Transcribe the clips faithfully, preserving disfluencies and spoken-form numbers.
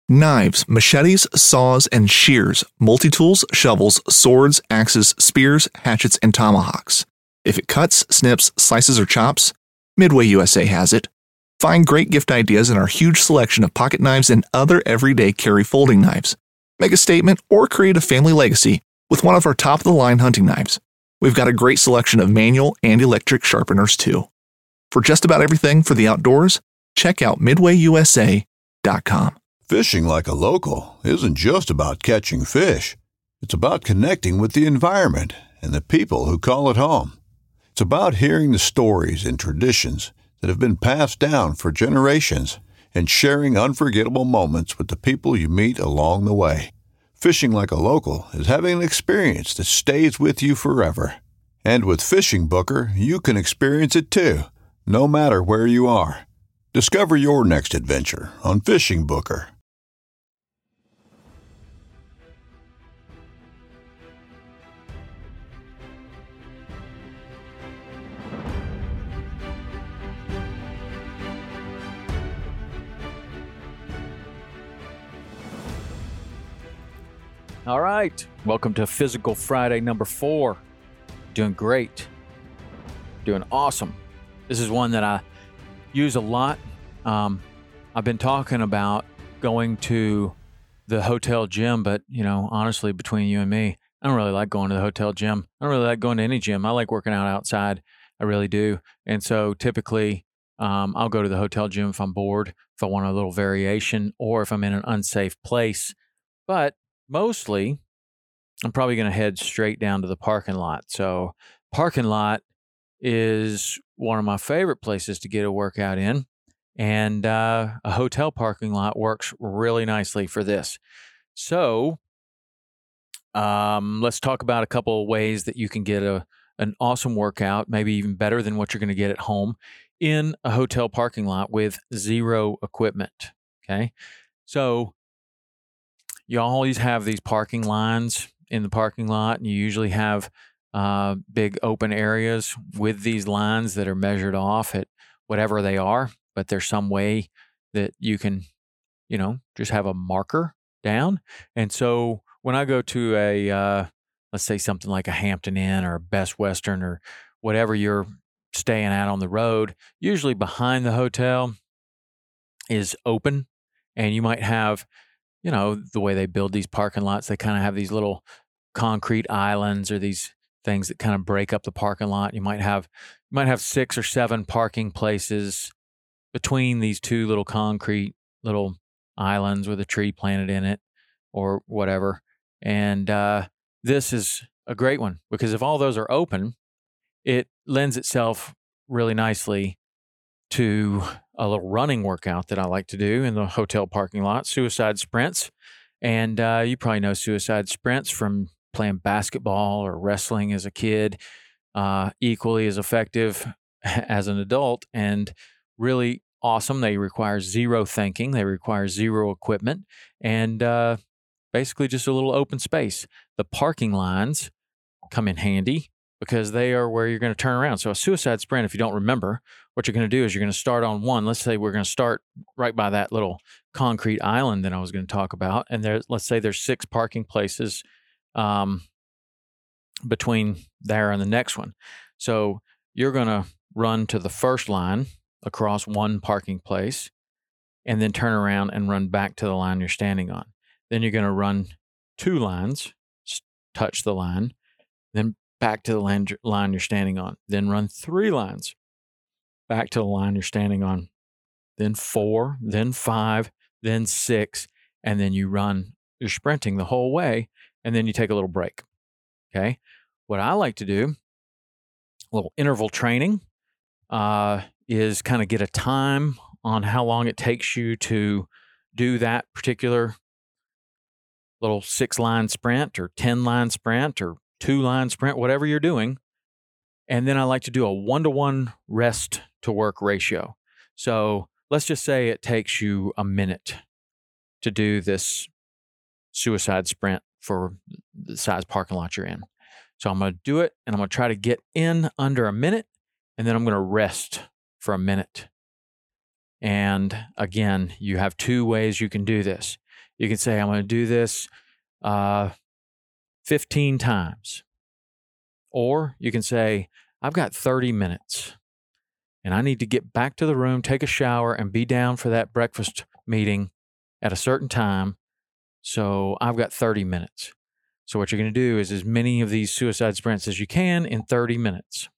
Knives, machetes, saws, and shears, multi-tools, shovels, swords, axes, spears, hatchets, and tomahawks. If it cuts, snips, slices, or chops, Midway U S A has it. Find great gift ideas in our huge selection of pocket knives and other everyday carry folding knives. Make a statement or create a family legacy with one of our top-of-the-line hunting knives. We've got a great selection of manual and electric sharpeners, too. For just about everything for the outdoors, check out midway u s a dot com. Fishing like a local isn't just about catching fish. It's about connecting with the environment and the people who call it home. It's about hearing the stories and traditions that have been passed down for generations and sharing unforgettable moments with the people you meet along the way. Fishing like a local is having an experience that stays with you forever. And with Fishing Booker, you can experience it too, no matter where you are. Discover your next adventure on Fishing Booker. All right, welcome to Physical Friday number four. Doing great, doing awesome. This is one that I use a lot. Um, I've been talking about going to the hotel gym, but you know, honestly, between you and me, I don't really like going to the hotel gym. I don't really like going to any gym. I like working out outside. I really do. And so typically, um, I'll go to the hotel gym if I'm bored, if I want a little variation, or if I'm in an unsafe place. But mostly, I'm probably going to head straight down to the parking lot. So parking lot is one of my favorite places to get a workout in. And uh, a hotel parking lot works really nicely for this. So um, let's talk about a couple of ways that you can get a an awesome workout, maybe even better than what you're going to get at home, in a hotel parking lot with zero equipment. Okay. So you always have these parking lines in the parking lot, and you usually have uh, big open areas with these lines that are measured off at whatever they are, but there's some way that you can, you know, just have a marker down. And so when I go to a, uh, let's say something like a Hampton Inn or a Best Western or whatever you're staying at on the road, usually behind the hotel is open, and you might have, you know, the way they build these parking lots, they kind of have these little concrete islands or these things that kind of break up the parking lot. You might have, you might have six or seven parking places between these two little concrete little islands with a tree planted in it or whatever. And uh, this is a great one because if all those are open, it lends itself really nicely to a little running workout that I like to do in the hotel parking lot, suicide sprints. And uh, you probably know suicide sprints from playing basketball or wrestling as a kid, uh, equally as effective as an adult and really awesome. They require zero thinking. They require zero equipment and uh, basically just a little open space. The parking lines come in handy because they are where you're going to turn around. So a suicide sprint, if you don't remember, what you're going to do is you're going to start on one. Let's say we're going to start right by that little concrete island that I was going to talk about. And there, let's say there's six parking places um, between there and the next one. So you're going to run to the first line across one parking place and then turn around and run back to the line you're standing on. Then you're going to run two lines, touch the line, then back to the line, line you're standing on. Then run three lines back to the line you're standing on. Then four, then five, then six, and then you run, you're sprinting the whole way, and then you take a little break. Okay. What I like to do, a little interval training, uh, is kind of get a time on how long it takes you to do that particular little six line sprint or ten line sprint or two line sprint, whatever you're doing. And then I like to do a one to one rest to work ratio. So let's just say it takes you a minute to do this suicide sprint for the size parking lot you're in. So I'm going to do it and I'm going to try to get in under a minute, and then I'm going to rest for a minute. And again, you have two ways you can do this. You can say, I'm going to do this uh, fifteen times. Or you can say, I've got thirty minutes and I need to get back to the room, take a shower, and be down for that breakfast meeting at a certain time. So I've got thirty minutes. So what you're going to do is as many of these suicide sprints as you can in thirty minutes.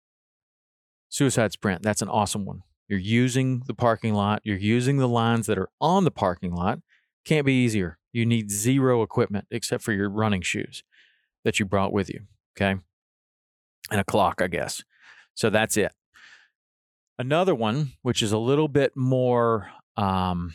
Suicide sprint, that's an awesome one. You're using the parking lot. You're using the lines that are on the parking lot. Can't be easier. You need zero equipment except for your running shoes that you brought with you, okay? And a clock, I guess. So that's it. Another one, which is a little bit more, um,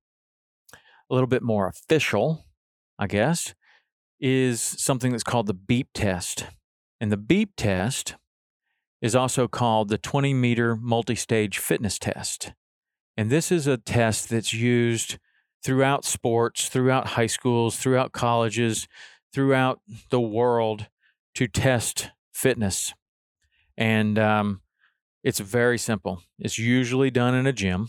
a little bit more official, I guess, is something that's called the BEEP test. And the BEEP test is also called the twenty meter multi-stage fitness test. And this is a test that's used throughout sports, throughout high schools, throughout colleges, throughout the world to test fitness. And um, it's very simple. It's usually done in a gym.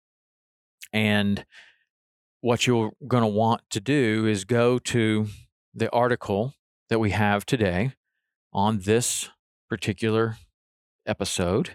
And what you're going to want to do is go to the article that we have today on this particular episode.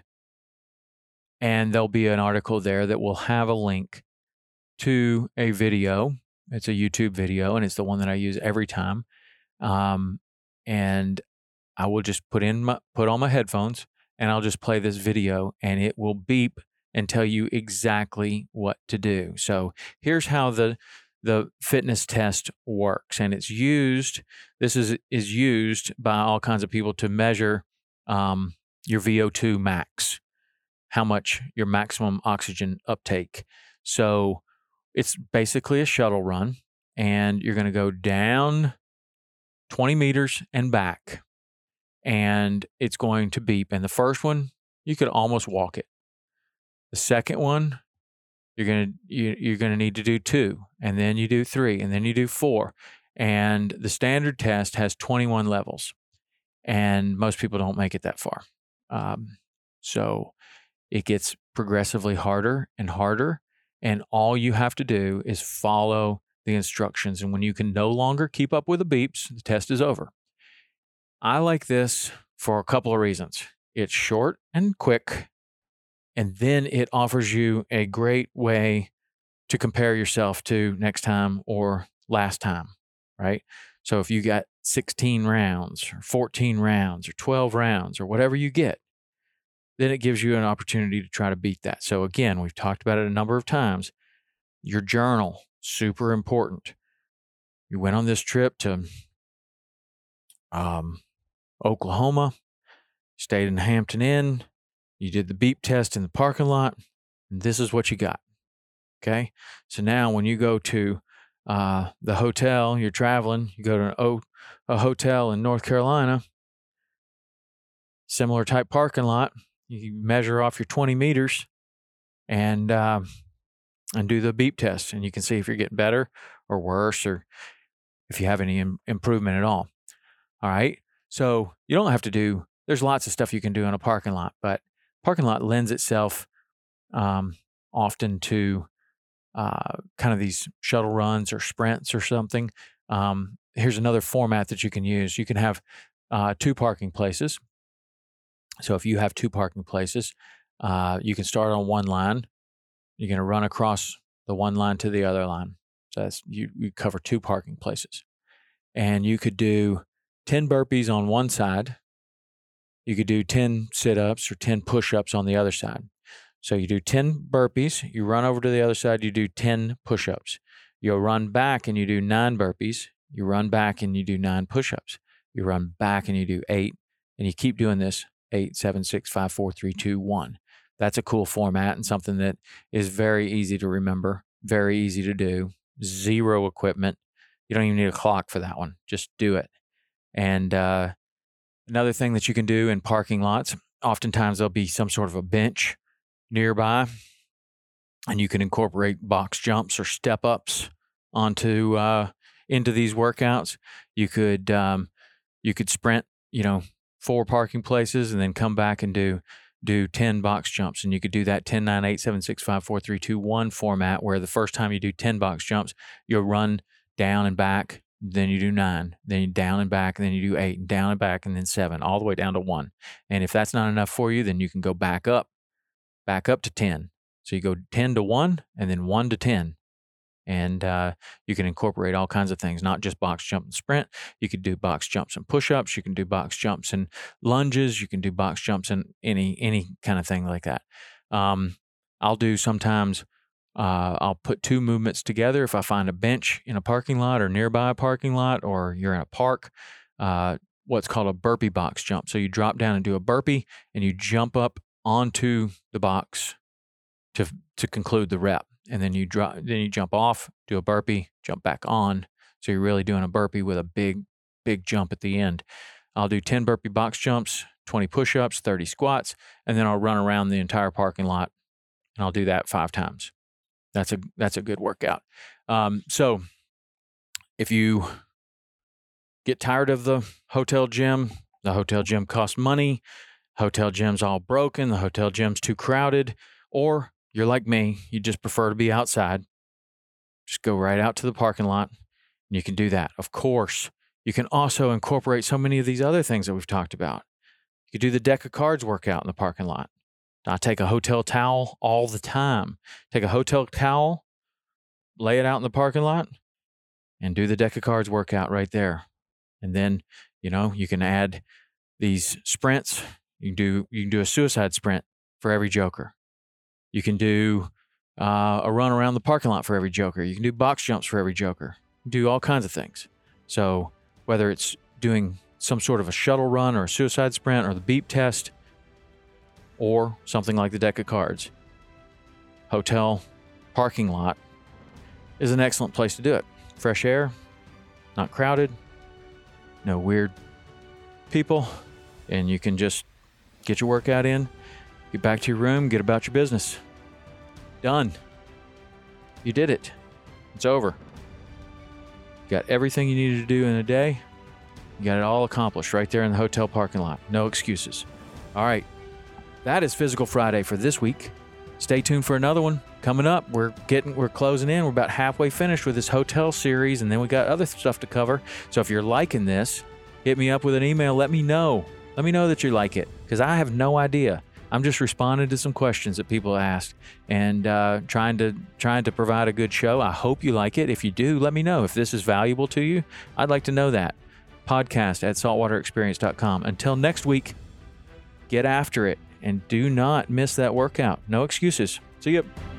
And there'll be an article there that will have a link to a video. It's a YouTube video, and it's the one that I use every time. Um, and I will just put in my, put on my headphones, and I'll just play this video, and it will beep and tell you exactly what to do. So here's how the the fitness test works, and it's used. This is is used by all kinds of people to measure um, your V O two max, how much your maximum oxygen uptake. So it's basically a shuttle run, and you're going to go down twenty meters and back, and it's going to beep. And the first one, you could almost walk it. The second one, you're going to you, you're going to need to do two, and then you do three, and then you do four. And the standard test has twenty-one levels, and most people don't make it that far. Um, so it gets progressively harder and harder, and all you have to do is follow the instructions. And when you can no longer keep up with the beeps, the test is over. I like this for a couple of reasons. It's short and quick, and then it offers you a great way to compare yourself to next time or last time, right? So if you got sixteen rounds or fourteen rounds or twelve rounds or whatever you get, then it gives you an opportunity to try to beat that. So again, we've talked about it a number of times. Your journal, super important. You went on this trip to um, Oklahoma, stayed in the Hampton Inn, you did the beep test in the parking lot, and this is what you got. Okay? So now when you go to uh, the hotel, you're traveling, you go to an o- a hotel in North Carolina, similar type parking lot, you measure off your twenty meters and uh, and do the beep test, and you can see if you're getting better or worse, or if you have any im- improvement at all. All right. So you don't have to do. There's lots of stuff you can do in a parking lot, but parking lot lends itself um, often to uh, kind of these shuttle runs or sprints or something. Um, here's another format that you can use. You can have uh, two parking places. So if you have two parking places, uh, you can start on one line. You're going to run across the one line to the other line. So that's, you, you cover two parking places. And you could do ten burpees on one side. You could do ten sit-ups or ten push-ups on the other side. So you do ten burpees, you run over to the other side, you do ten push-ups. You'll run back and you do nine burpees. You run back and you do nine push-ups. You run back and you do eight. And you keep doing this. Eight, seven, six, five, four, three, two, one. That's a cool format and something that is very easy to remember, very easy to do. Zero equipment. You don't even need a clock for that one. Just do it. And uh, another thing that you can do in parking lots, oftentimes there'll be some sort of a bench nearby, and you can incorporate box jumps or step ups onto uh, into these workouts. You could um, you could sprint, you know, four parking places and then come back and do do ten box jumps. And you could do that ten, nine, eight, seven, six, five, four, three, two, one format, where the first time you do ten box jumps, you'll run down and back, then you do nine, then you down and back, and then you do eight, and down and back, and then seven, all the way down to one. And if that's not enough for you, then you can go back up, back up to ten. So you go ten to one, and then one to ten. And uh, you can incorporate all kinds of things, not just box jump and sprint. You could do box jumps and push-ups. You can do box jumps and lunges. You can do box jumps and any any kind of thing like that. Um, I'll do sometimes, uh, I'll put two movements together. If I find a bench in a parking lot or nearby a parking lot, or you're in a park, uh, what's called a burpee box jump. So you drop down and do a burpee, and you jump up onto the box to to conclude the rep. And then you drop, then you jump off, do a burpee, jump back on. So you're really doing a burpee with a big, big jump at the end. I'll do ten burpee box jumps, twenty push-ups, thirty squats, and then I'll run around the entire parking lot, and I'll do that five times. That's a that's a good workout. Um, so if you get tired of the hotel gym, the hotel gym costs money, hotel gym's all broken, the hotel gym's too crowded, or you're like me, you just prefer to be outside, just go right out to the parking lot, and you can do that. Of course, you can also incorporate so many of these other things that we've talked about. You could do the deck of cards workout in the parking lot. I take a hotel towel all the time. Take a hotel towel, lay it out in the parking lot, and do the deck of cards workout right there. And then, you know, you can add these sprints. You can do you can do a suicide sprint for every joker. You can do uh, a run around the parking lot for every joker. You can do box jumps for every joker. You can do all kinds of things. So whether it's doing some sort of a shuttle run or a suicide sprint or the beep test or something like the deck of cards, hotel parking lot is an excellent place to do it. Fresh air, not crowded, no weird people, and you can just get your workout in, get back to your room, get about your business. Done. You did it. It's over. You got everything you needed to do in a day. You got it all accomplished right there in the hotel parking lot. No excuses. All right. That is Physical Friday for this week. Stay tuned for another one coming up. We're getting, we're closing in. We're about halfway finished with this hotel series, and then we got other stuff to cover. So if you're liking this, hit me up with an email. Let me know. Let me know that you like it, because I have no idea. I'm just responding to some questions that people asked and uh, trying to trying to provide a good show. I hope you like it. If you do, let me know. If this is valuable to you, I'd like to know that. Podcast at saltwater experience dot com. Until next week, get after it and do not miss that workout. No excuses. See you.